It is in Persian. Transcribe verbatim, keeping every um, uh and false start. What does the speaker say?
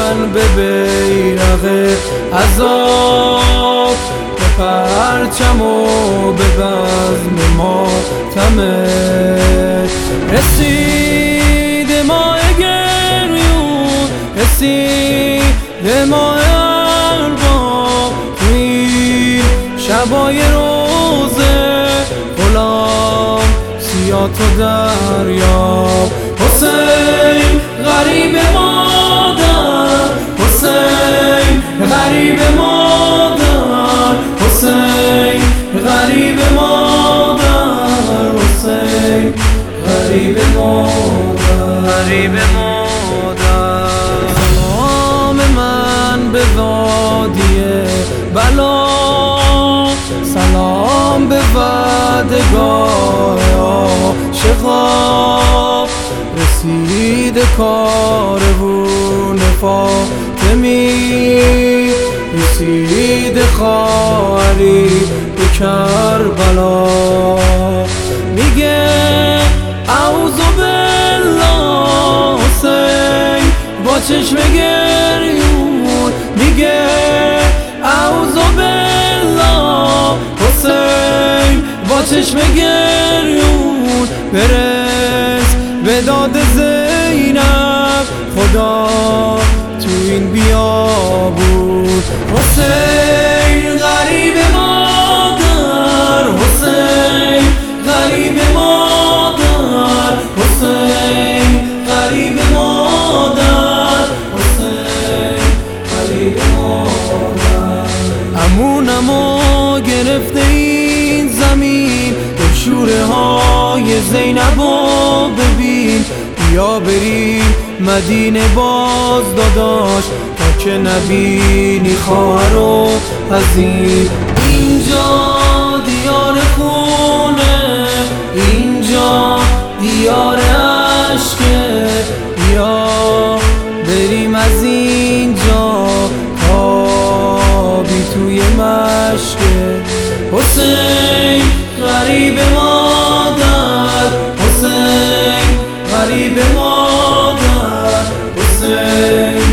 من به بیرق عذاب، به پرچم و به بزم ماتمت رسید ماه گریون، رسید ماه ارباب، تو این شبای روزه غلام سیاه تو دریاب. حسین غریب مادر، حسین غریب مادر، حسین غریب مادر، حسین غریب مادر، غریب مادر. سلام من به وادی بلا، سلام به وعدگاه عاشقا، رسید کاروان فاطمی، رسید خواهری به کربلا. میگه اعوذ بالله حسین با چشم گریون، میگه اعوذ بالله حسین با چشم گریون. برس به داد زینب خدا تو این بیابون. حسین غریب مادر، حسین غریب مادر، حسین غریب مادر، حسین غریب مادر. امونمو گرفته این زمین، شوره های زینبو ببین. بیا بریم مدینه باز داداش، تا که نبینی خواهر و حزین. اینجا دیار خونه، اینجا دیار عشقه، بیا بریم از اینجا تا بی توی مشکه. حسین غریب مادر، حسین غریب مادر، حسین